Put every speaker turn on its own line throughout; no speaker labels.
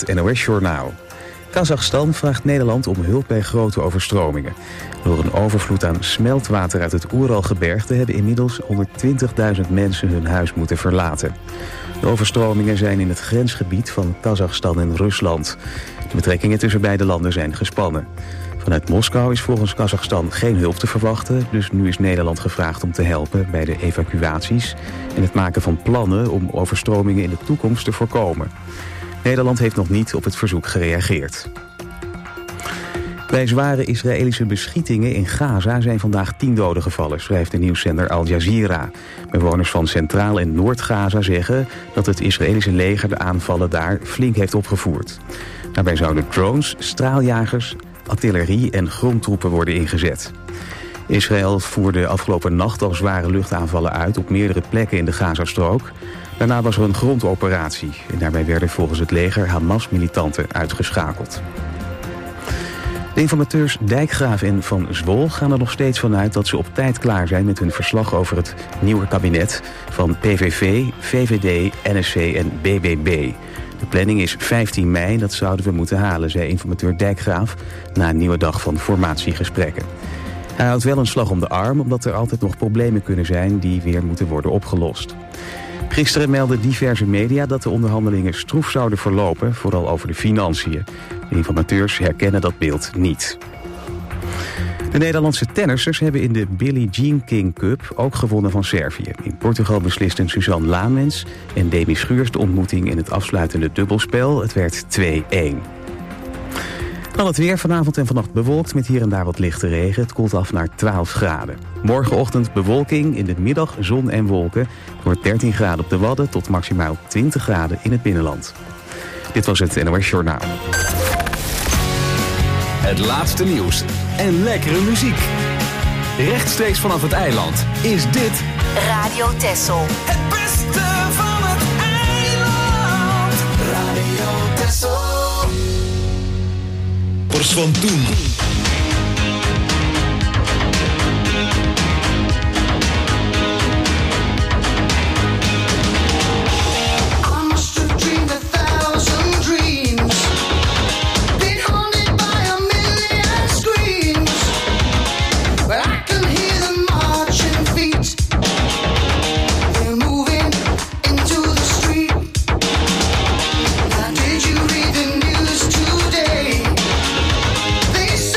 het NOS-journaal. Kazachstan vraagt Nederland om hulp bij grote overstromingen. Door een overvloed aan smeltwater uit het Oeralgebergte hebben inmiddels 120.000 mensen hun huis moeten verlaten. De overstromingen zijn in het grensgebied van Kazachstan en Rusland. De betrekkingen tussen beide landen zijn gespannen. Vanuit Moskou is volgens Kazachstan geen hulp te verwachten, dus nu is Nederland gevraagd om te helpen bij de evacuaties en het maken van plannen om overstromingen in de toekomst te voorkomen. Nederland heeft nog niet op het verzoek gereageerd. Bij zware Israëlische beschietingen in Gaza zijn vandaag 10 doden gevallen, schrijft de nieuwszender Al Jazeera. Bewoners van Centraal- en Noord-Gaza zeggen dat het Israëlische leger de aanvallen daar flink heeft opgevoerd. Daarbij zouden drones, straaljagers, artillerie en grondtroepen worden ingezet. Israël voerde afgelopen nacht al zware luchtaanvallen uit op meerdere plekken in de Gazastrook. Daarna was er een grondoperatie en daarbij werden volgens het leger Hamas-militanten uitgeschakeld. De informateurs Dijkgraaf en Van Zwol gaan er nog steeds vanuit dat ze op tijd klaar zijn met hun verslag over het nieuwe kabinet van PVV, VVD, NSC en BBB. De planning is 15 mei, dat zouden we moeten halen, zei informateur Dijkgraaf na een nieuwe dag van formatiegesprekken. Hij houdt wel een slag om de arm, omdat er altijd nog problemen kunnen zijn die weer moeten worden opgelost. Gisteren meldden diverse media dat de onderhandelingen stroef zouden verlopen, vooral over de financiën. De informateurs herkennen dat beeld niet. De Nederlandse tennissers hebben in de Billie Jean King Cup ook gewonnen van Servië. In Portugal beslisten Suzanne Lamens en Demi Schuurs de ontmoeting in het afsluitende dubbelspel. Het werd 2-1. Dan het weer, vanavond en vannacht bewolkt met hier en daar wat lichte regen. Het koelt af naar 12 graden. Morgenochtend bewolking, in de middag zon en wolken. Het wordt 13 graden op de Wadden tot maximaal 20 graden in het binnenland. Dit was het NOS Journaal.
Het laatste nieuws en lekkere muziek. Rechtstreeks vanaf het eiland is dit
Radio Texel.
Het beste van het eiland. Radio Texel.
Kors van toen.
Did you read the news today? They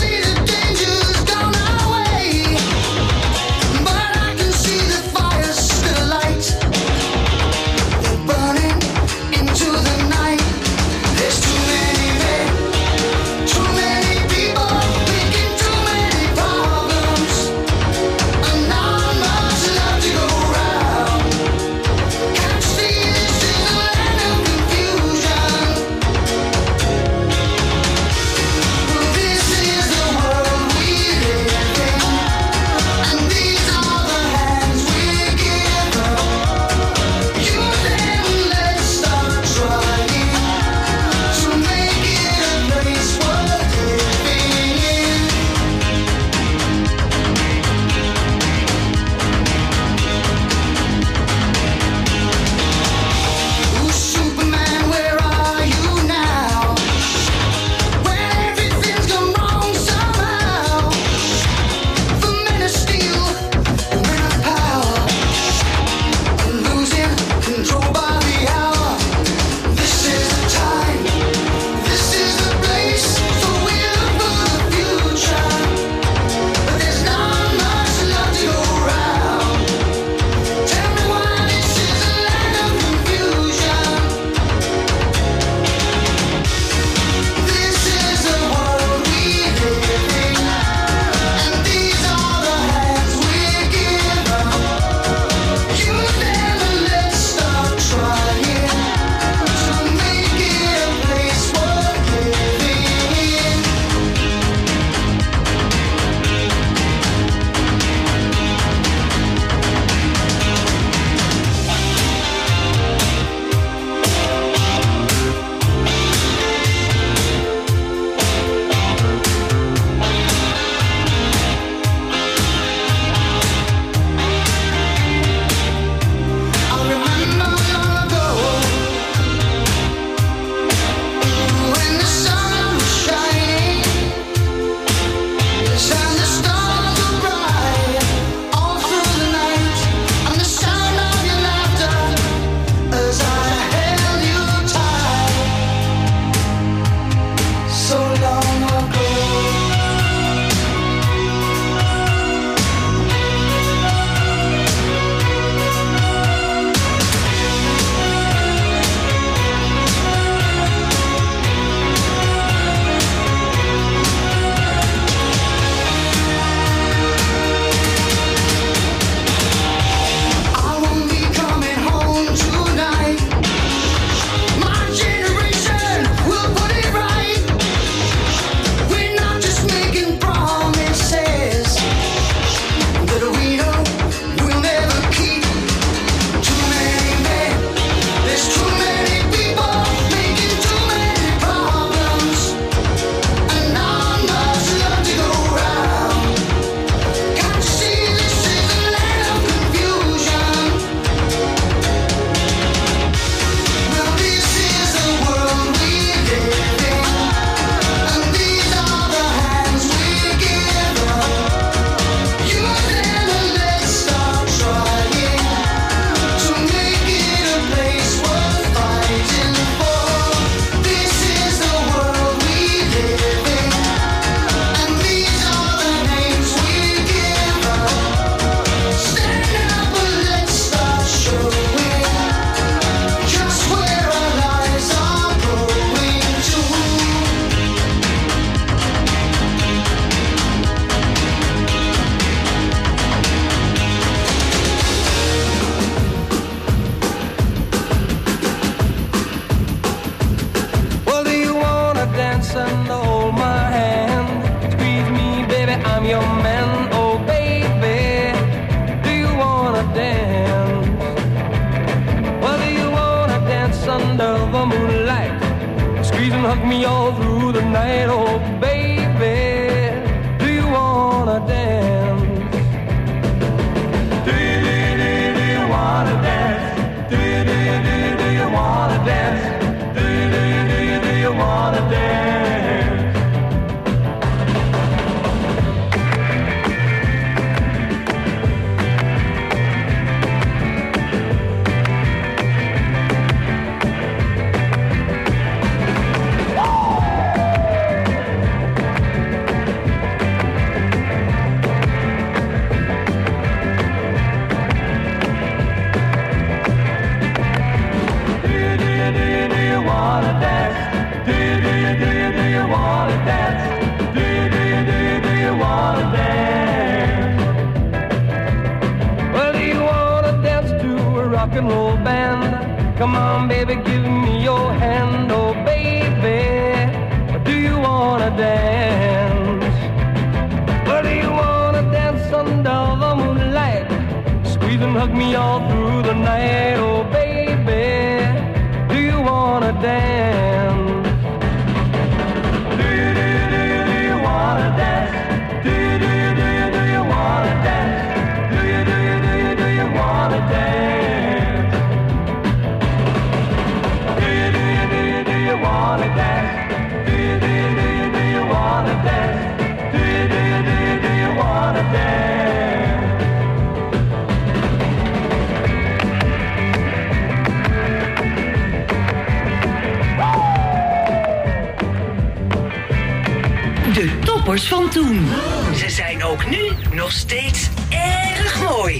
dance and hold my hand. Squeeze me, baby, I'm your man. Oh, baby, do you wanna dance? Well, do you wanna dance under the moonlight? Squeeze and hug me all through the night. Oh, baby, do you wanna dance? Do you wanna dance? Do you wanna dance? Do you wanna dance? Rock and roll band, come on, baby, give me your hand. Oh, baby, do you wanna dance? Well, do you wanna dance under the moonlight? Squeeze and hug me all through the night. Oh, baby, do you wanna dance? Do you wanna dance? Do you wanna dance? Do you wanna dance? Wanna dance? Do you wanna dance? Do you wanna dance?
De toppers van toen. Ze zijn ook nu nog steeds erg mooi.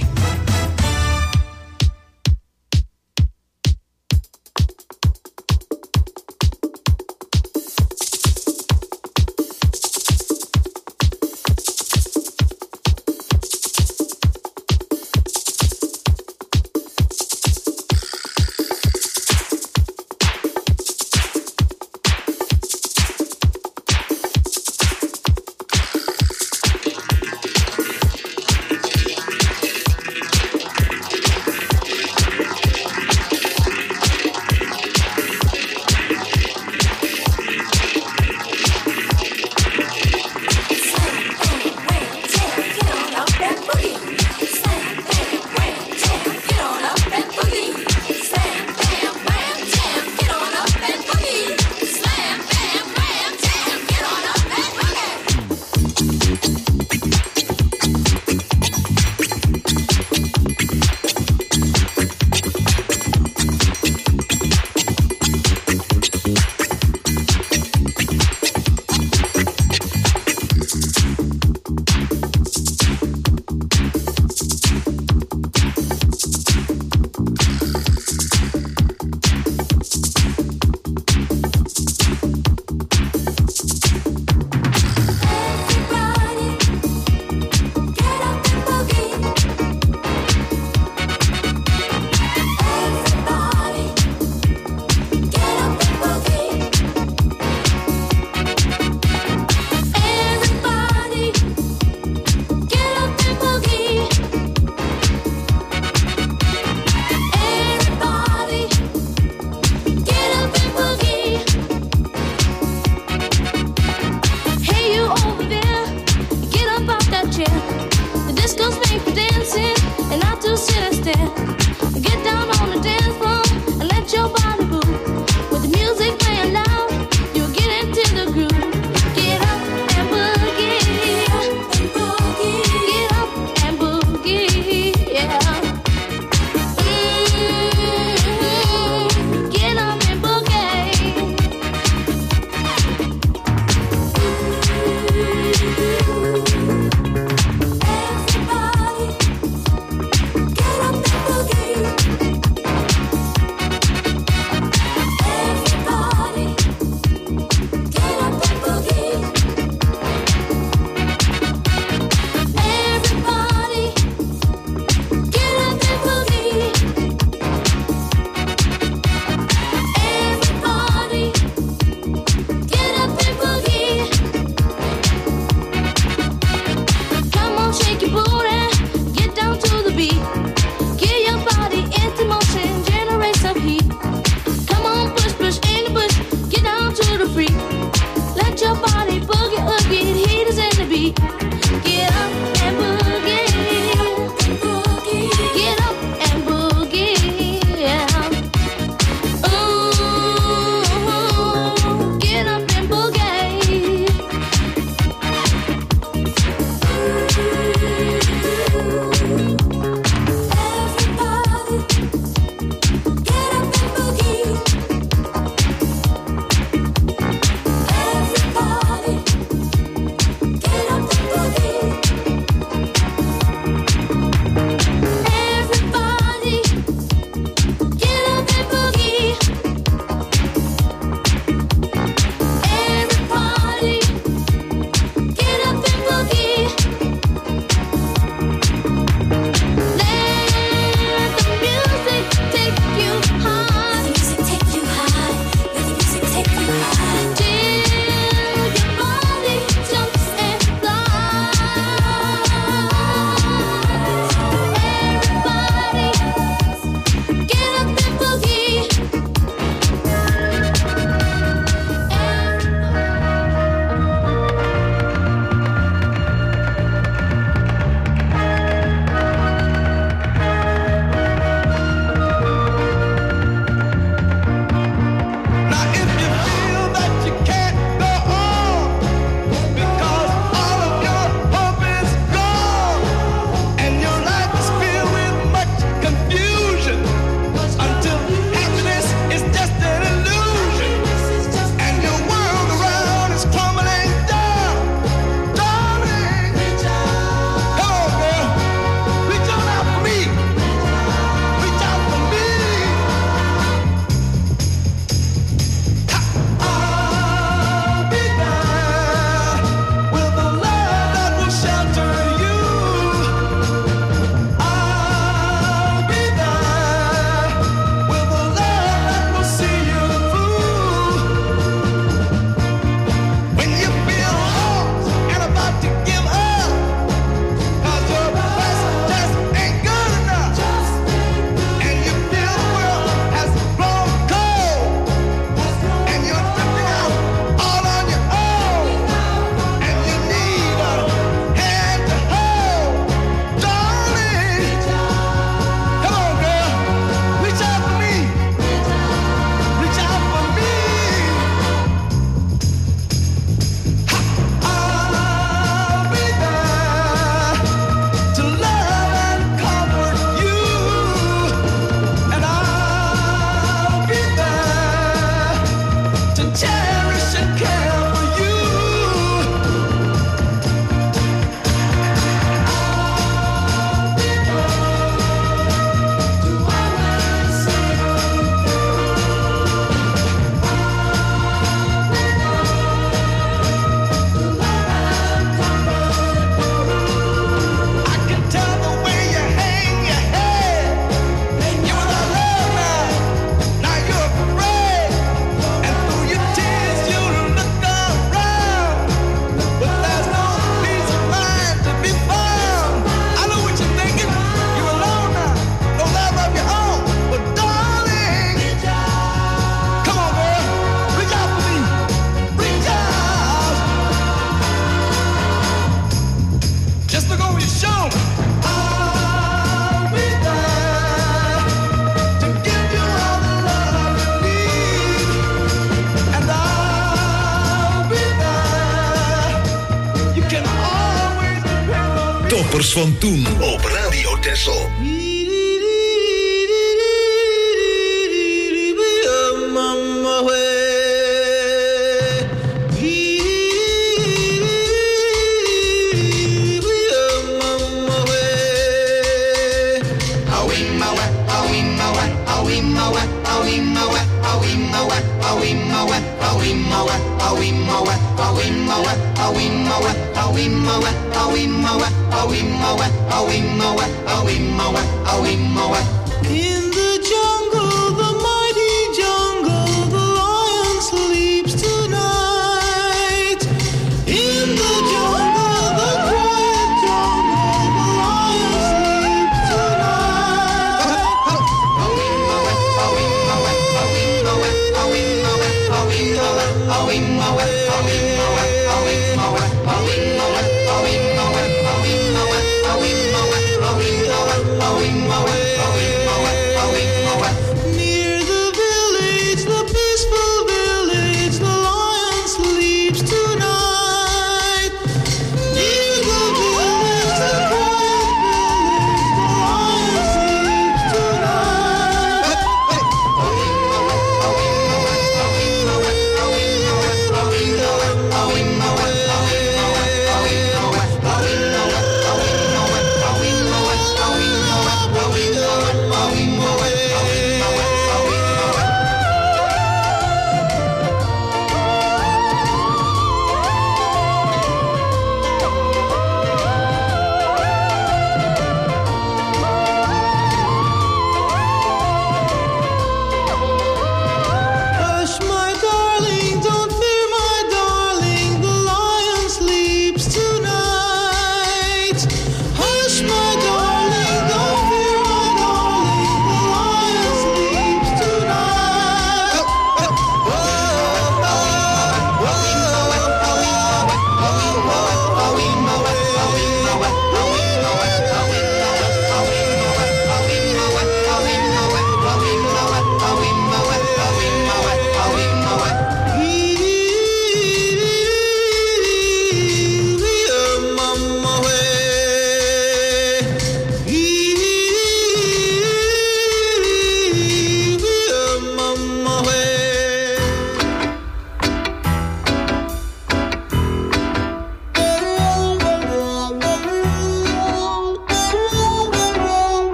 Toppers van toen op Radio Texel.
In the jungle, the mighty jungle, the lion sleeps tonight. In the jungle, the quiet jungle, the lion sleeps Near the village, the peaceful village, the lion sleeps tonight. Near the village, the quiet village, the lion sleeps tonight.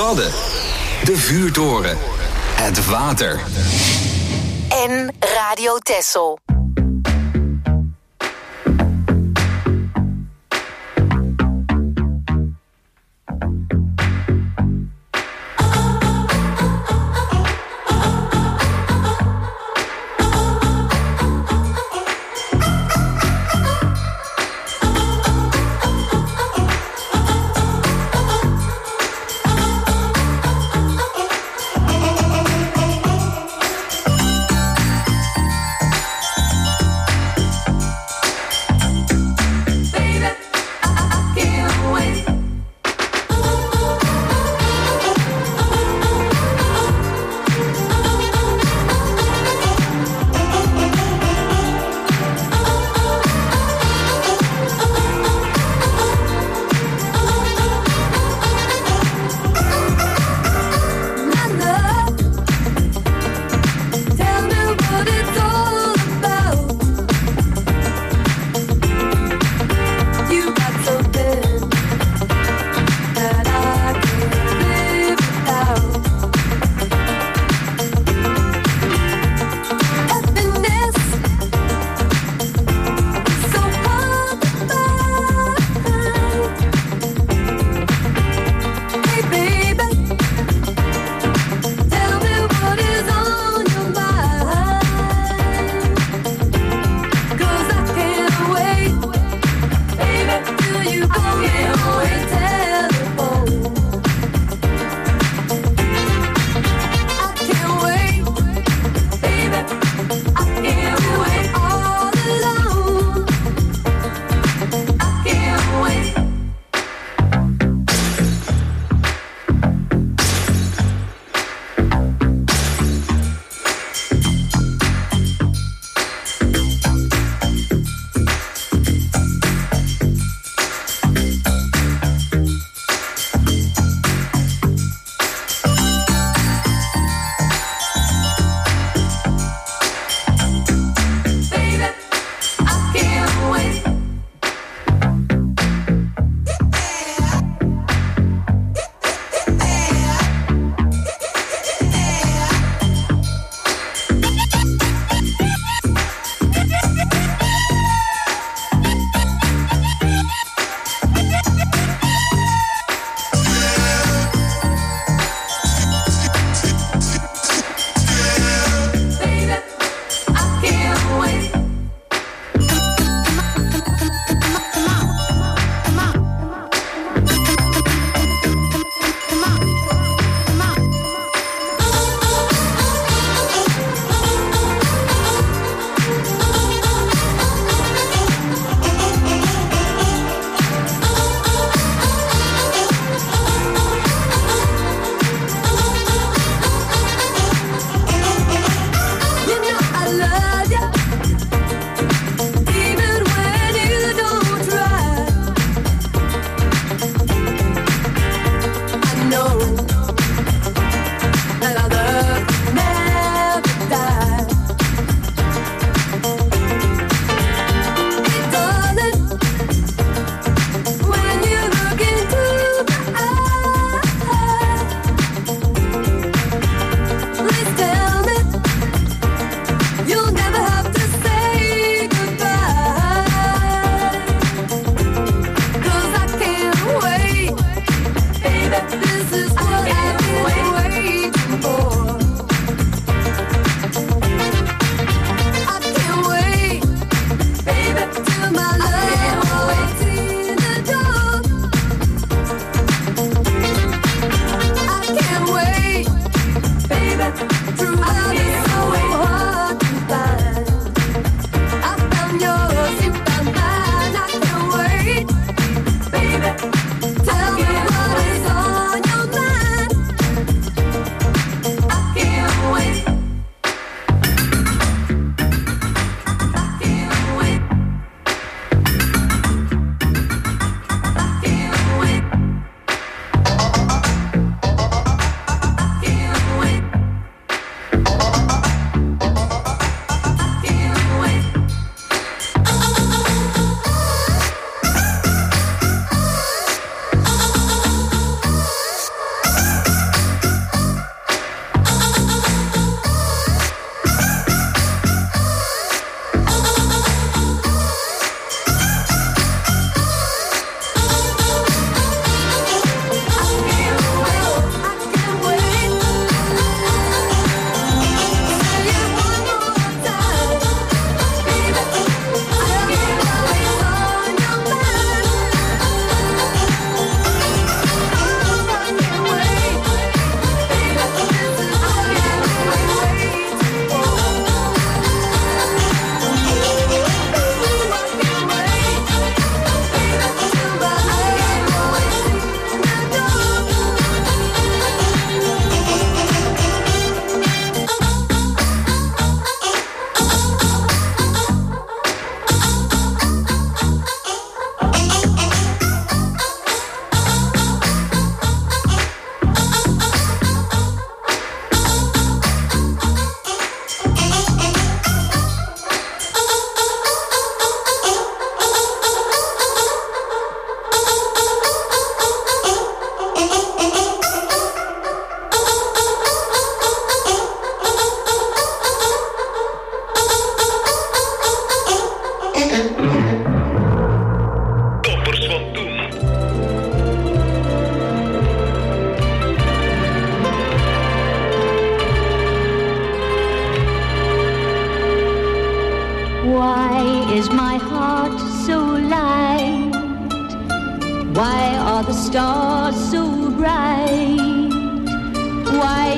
Wadden. De vuurtoren. Het water.
En Radio Texel.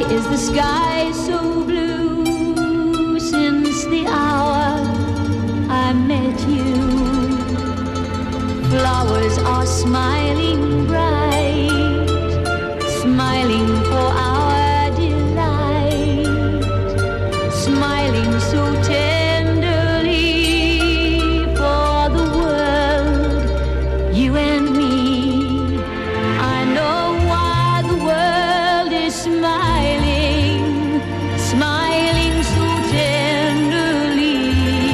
is the sky so blue since the hour I met you? Flowers are smiling bright, smiling for our delight, smiling so tenderly for the world, you and me. I know why the world is smiling, smiling so tenderly.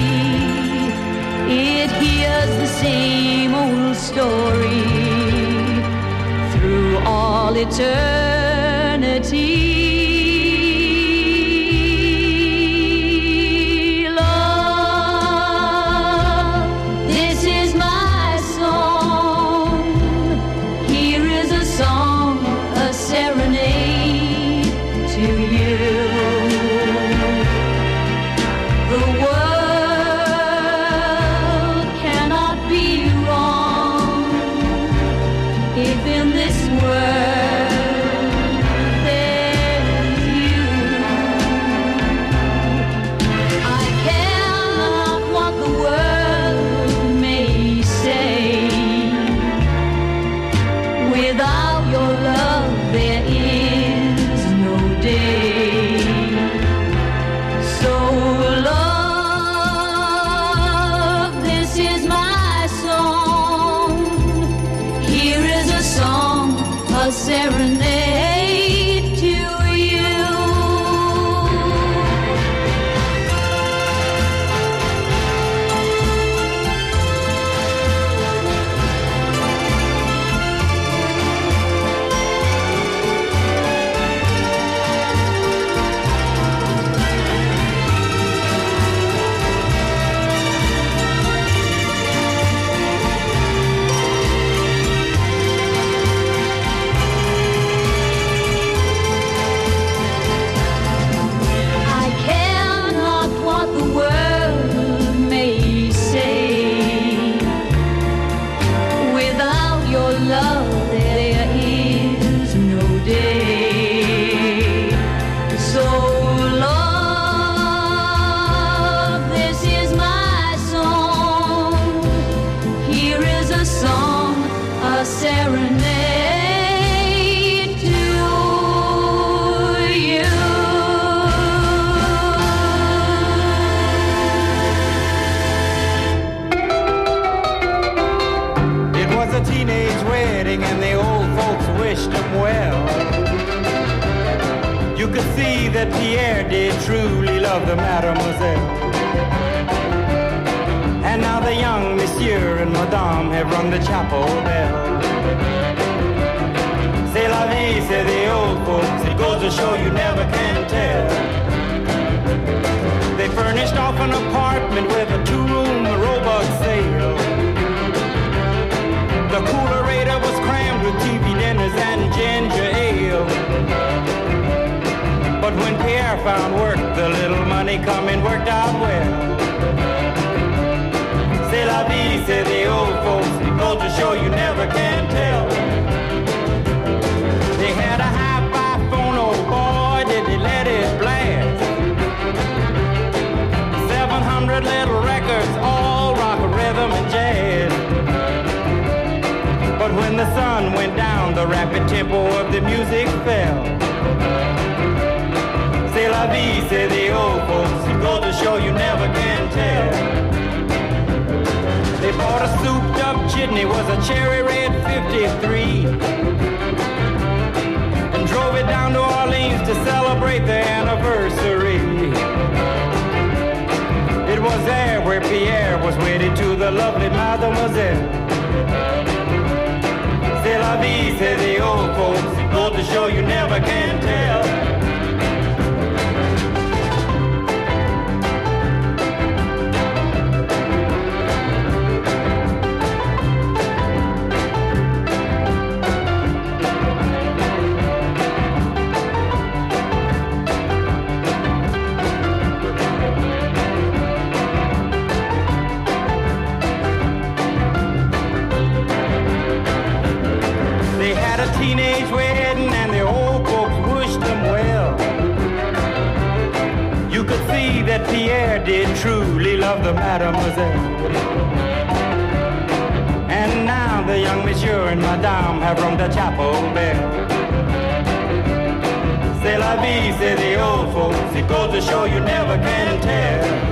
It hears the same old story through all eternity. Love, this is my song. Here is a song, a serenade to you. The world cannot be wrong if in this world there's you. I care not what the world may say. Without your love there is no day. So love, this is my song. Here is a song, a serenade to you. I care not what the world may say. Without your love there is no day. So love, this is my song. Here is a song, a serenade to you.
It was a teenage wedding and the old folks wished him well. You could see that Pierre did truly love the mademoiselle. And now the young monsieur and madame have rung the chapel bell. C'est la vie, say the old folks, it goes to show you never can tell. They furnished off an apartment with a two-room robot sale. The coolerator was crammed with TV dinners and ginger ale. But when Pierre found work, the little money coming worked out well. C'est la vie, say the old folks, it goes to show you never can tell. They had a hi-fi phone, oh boy, did they let it blast. 700 little records, all rock, rhythm, and jazz. But when the sun went down, the rapid tempo of the music fell. C'est la vie, say the old folks, it goes to show you never can tell. They bought a souped up jitney, was a cherry red 53, and drove it down to Orleans to celebrate the anniversary. It was there where Pierre was wedded to the lovely mademoiselle. C'est la vie, say the old folks, it goes to show you never can tell. Teenage wedding and the old folks wished did truly love the mademoiselle. And now the young monsieur and madame have rung the chapel bell. C'est la vie, say the old folks. It goes to show you never can tell.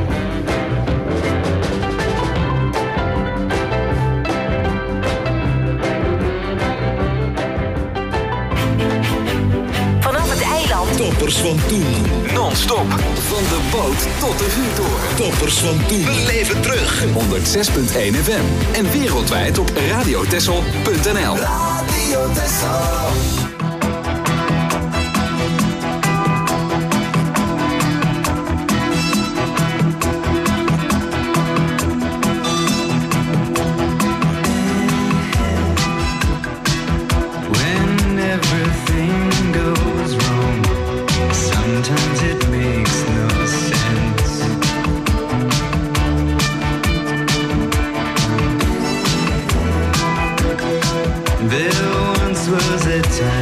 Toppers van toen.
Non-stop. Van de boot tot de vuurtoren.
Toppers van toen. We leven terug.
106.1 FM. En wereldwijd op radiotessel.nl.
Radio Tessel.
There once was a time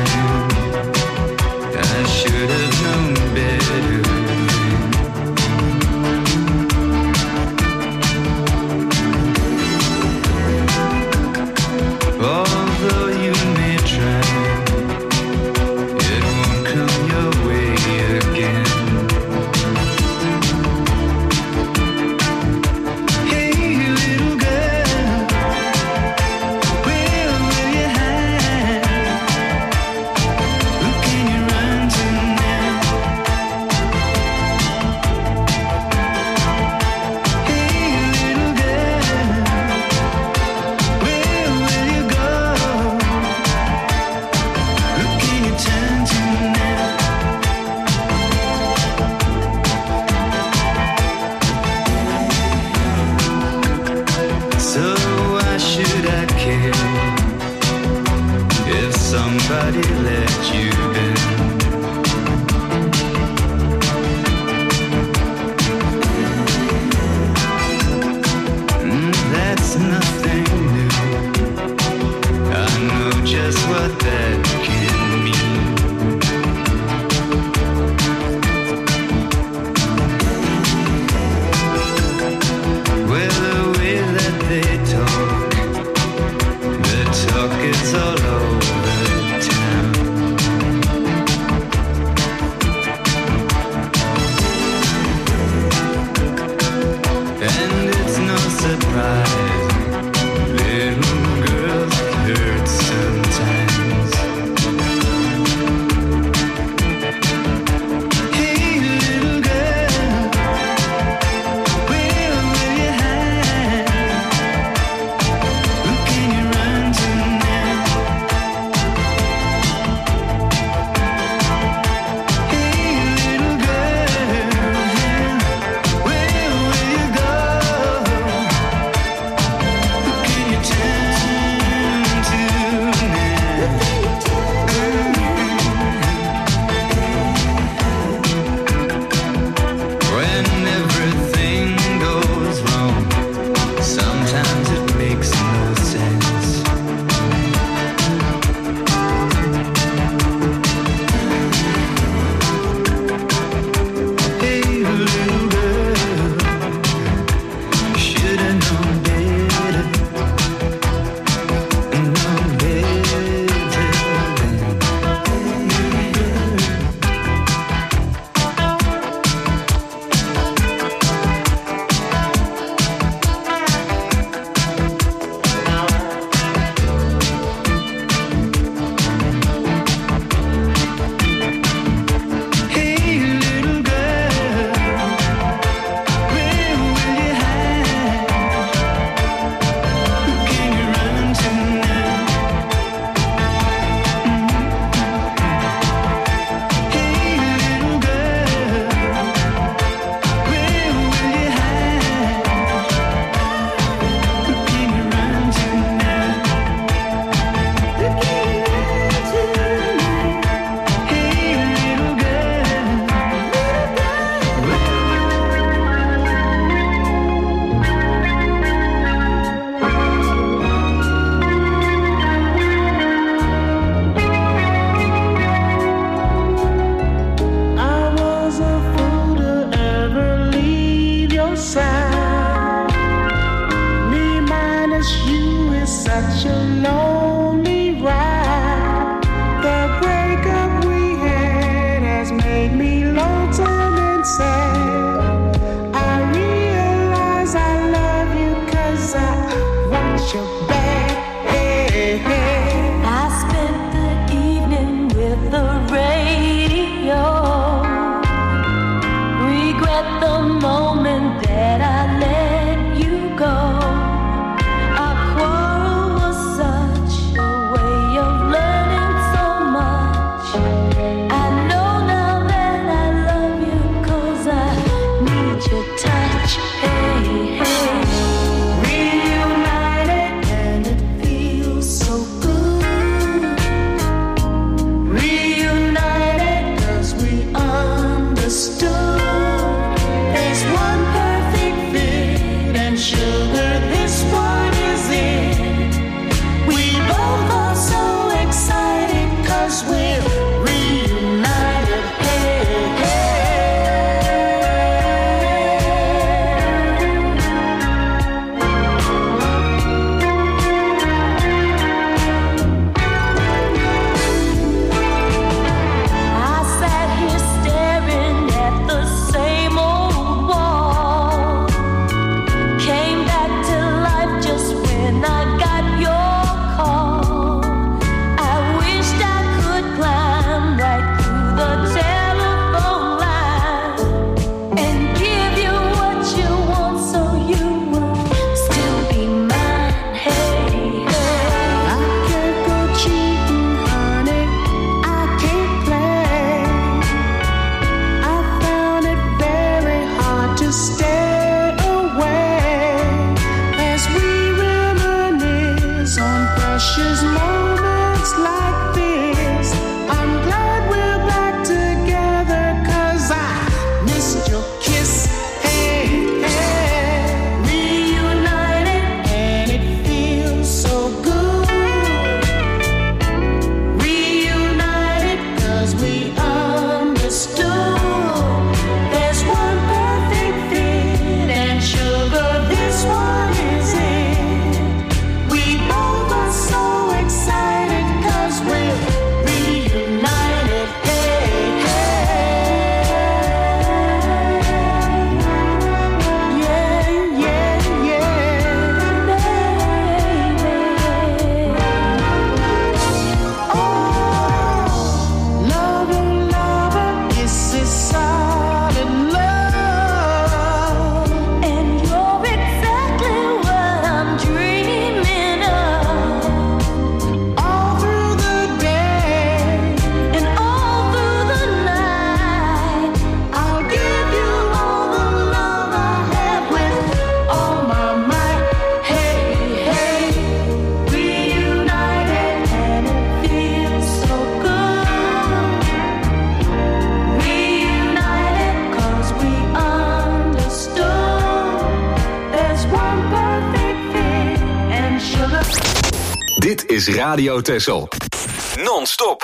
Dit is Radio Texel. Non-stop.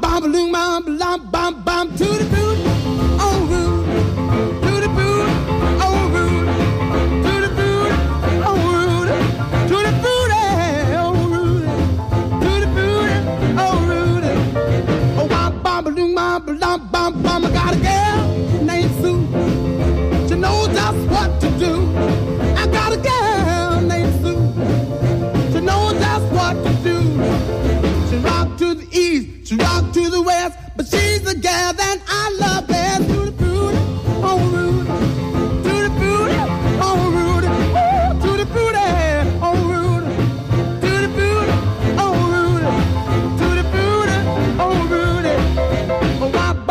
I got a girl named Sue. She knows just what to do. I got a girl named Sue. She knows just what to do. She rock to the east, she rock to the west, but she's the girl that I love best. To the booty, oh Rudy, to the booty, oh Rudy, ooh, to the booty, oh Rudy, to the booty, oh Rudy, to the booty, oh Rudy. Oh,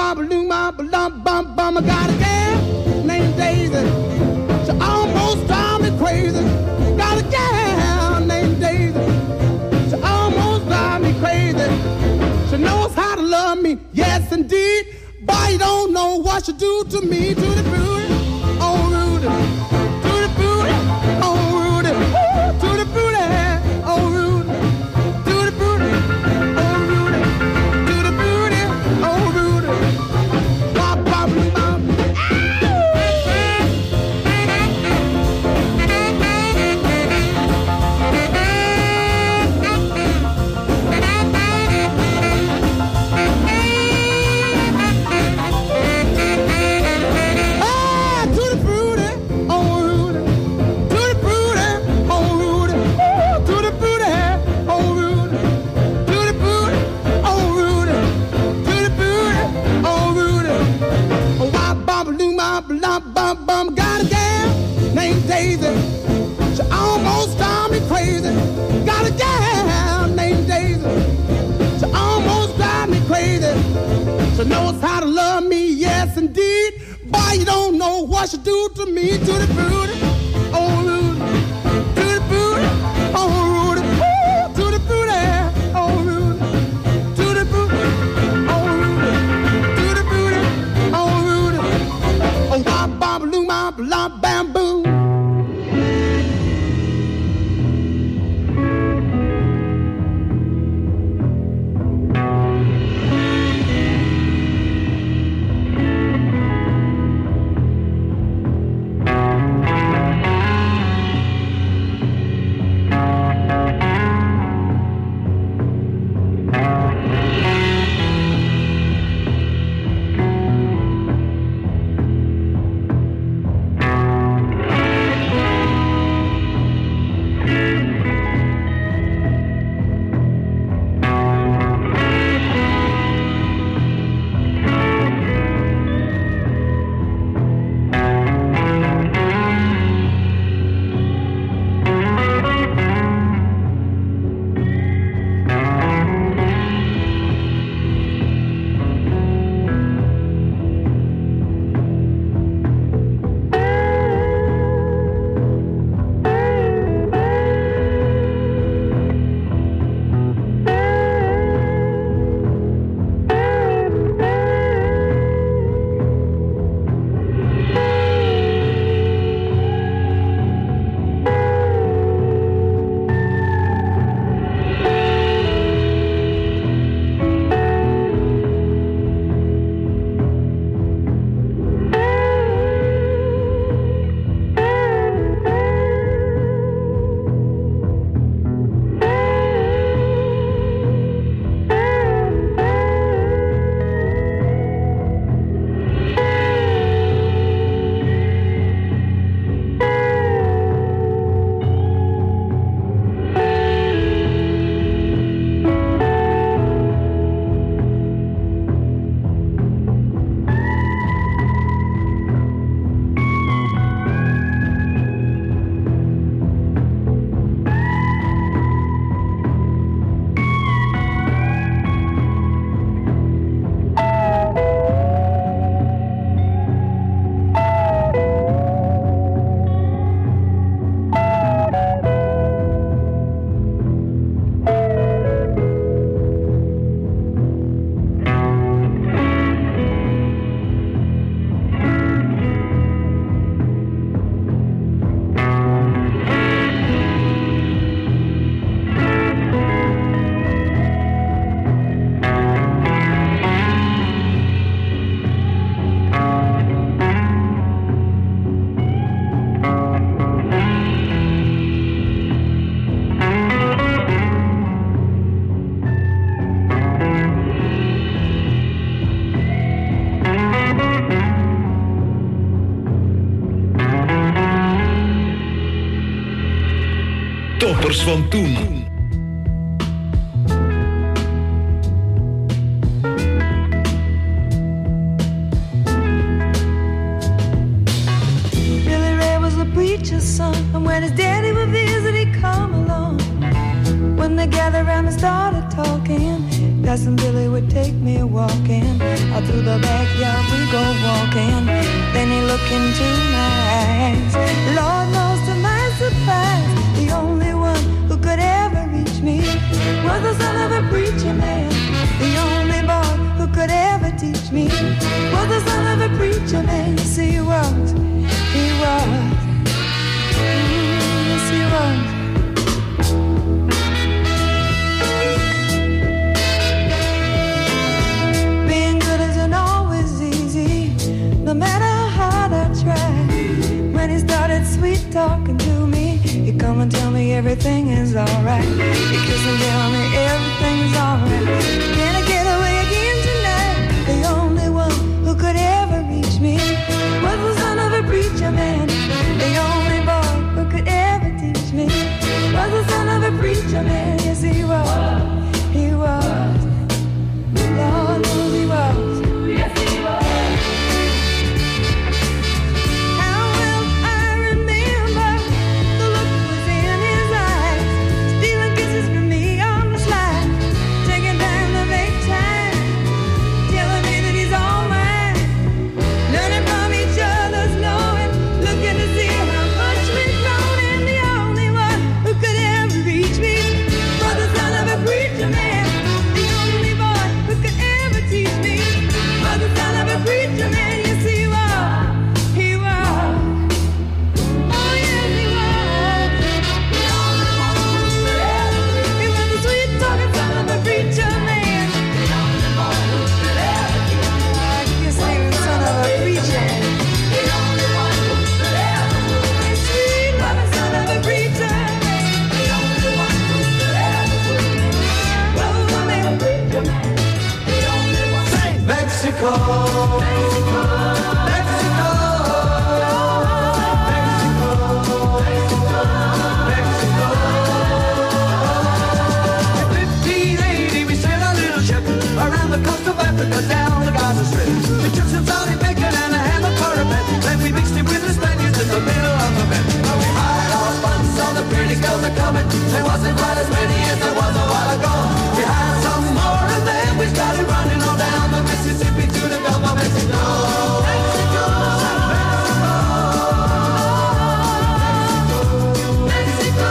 I got a girl named Daisy. She almost drives me crazy. Got a girl named Daisy. She almost drives me crazy. She knows how to love me, yes indeed. But you don't know what she do to me. To the booty, oh Rudy. To the booty, oh Rudy. Ooh, to the booty, oh Rudy. To the booty, oh Rudy. To the booty, oh Rudy. Bop, bop, bop. Got a gal named Daisy. She almost drives me crazy. Got a gal named Daisy. She almost drives me crazy. She knows how to love me, yes indeed. But you don't know what she do to me. To the booty, oh Rudy. To the booty, oh Rudy. Ooh, to the booty, oh Rudy. To the booty, oh Rudy. To the booty, oh Rudy. Oh, bop, bop, loom, bop, lop, bamboo.
Toppers van toen.
Son, and when his daddy would visit, he'd come along. When they gathered around and started talking, Cousin Billy would take me walking. Out through the backyard we go walking. Then he looked into my eyes. Lord knows to my surprise, the only one who could ever reach me was the son of a preacher man. The only boy who could ever teach me was the son of a preacher man. Yes, he was. He was. Yes, he was. Being good isn't always easy, no matter how hard I try. When he started sweet talking to me, he'd come and tell me everything is alright. He'd kiss and tell me everything's alright. Can I get away again tonight? The only one who could ever reach me was the son of a preacher man. The only boy who could ever teach me was the son of a preacher man. Yes, he was. He was. Lord knows he was. Yes, he was. How will I remember the look was in his eyes, stealing kisses from me on the slide, taking time to make time, telling me that he's all mine, learning from each other's knowing, looking to see how much we've grown, and the only one who could ever reach me was the son of a preacher man. The only boy who could ever teach me was the son of a preacher man. Yes, he was. He was. Oh, yes, he was. The only one who could ever reach me. He was the sweet talking son of a preacher man. The only boy who could ever teach me. I guess he was son of a preacher. The only one who could ever teach me. Sweet loving son of a preacher man. The only one who could ever teach me was the son of a preacher man. The only one. Say Mexico. Mexico. Mexico. Mexico. Mexico. In 1580 we sailed a little ship around the coast of Africa down the Gaza Strip. We took some Saudi bacon and a ham of cornbread. Then we mixed it with the Spaniards in the middle of the bed. Now we hired our funds, so the pretty girls are coming. There wasn't quite as many as there was a while ago. We hired some more and then we started running on down the Mississippi to the Gulf of Mexico. Mexico. Mexico.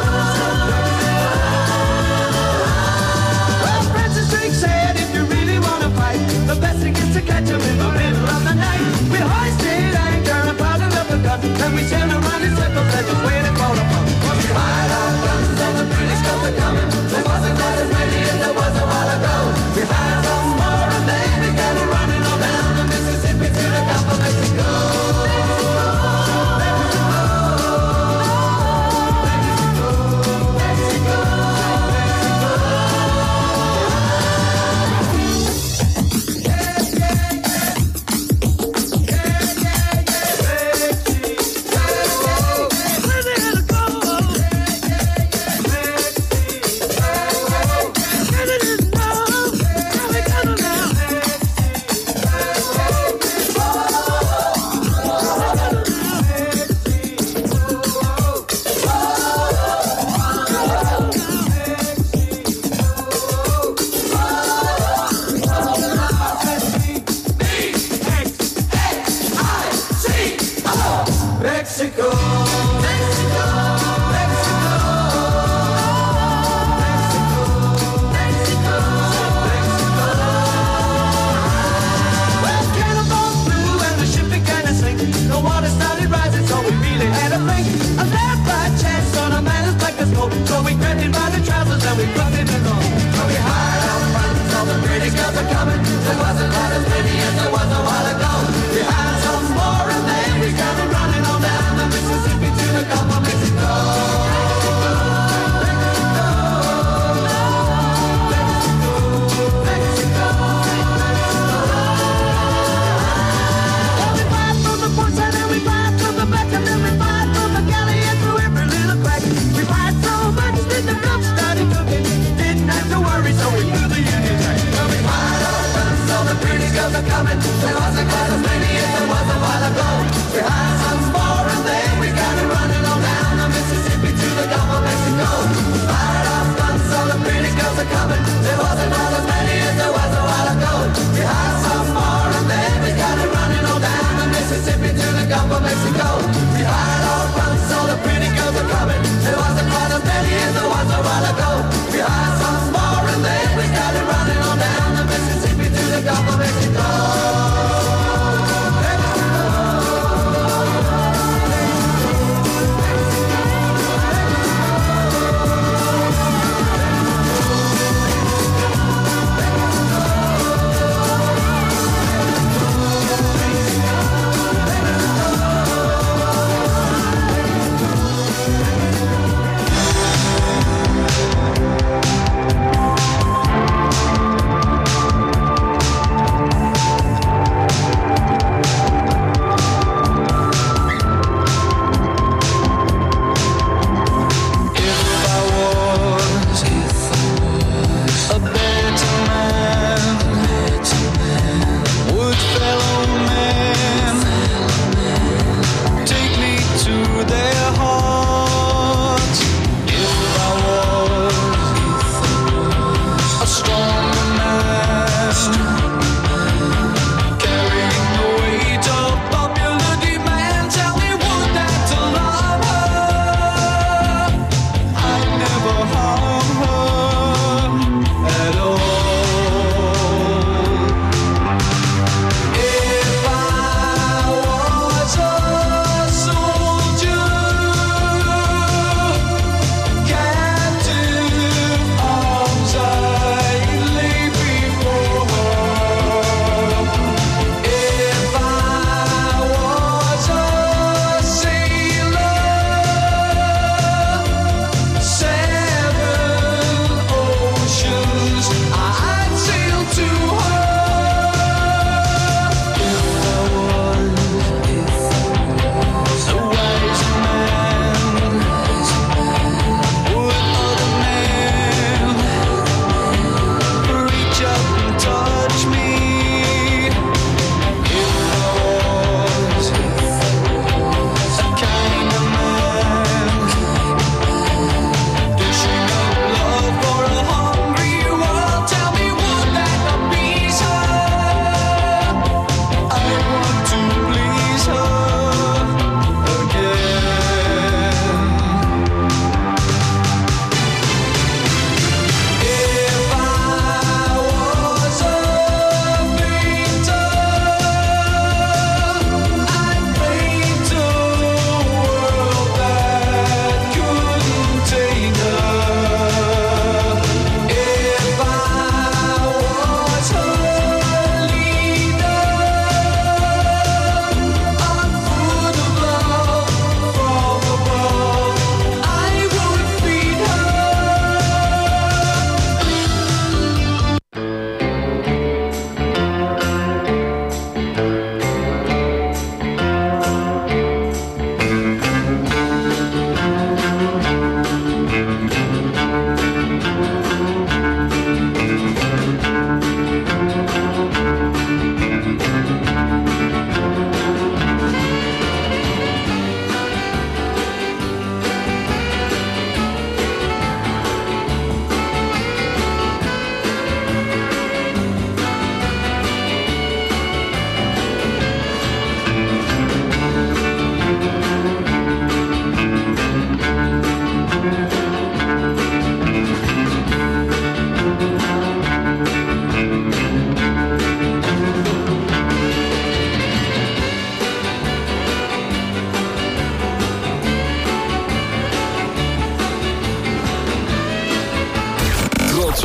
Well, Francis Drake said if you really want to fight, the best thing is to catch him in the middle of the night. We hoisted anchor and piled up a gun, and we sailed around in circles and just waited for the fun. We hired our guns and the British guns are coming. There wasn't quite as many as there was a while ago. We hired some more and then we got it running on down the Mississippi to the Gulf of Mexico. Mexico, Mexico, Mexico, Mexico, Mexico. Well, cannonballs flew and the ship began to sink. The water started rising, so we really had to think. I left by chance on a man as black as gold, so we grabbed him by the trousers and we plugged him in home. So we hired our friends, all the British girls are coming. There wasn't quite as many as there was a while ago. We hired some more and then we started running on down the Mississippi.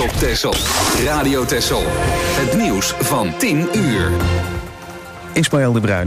op Texel. Radio Texel. Het nieuws van 10 uur.
Ismaël de Bruin.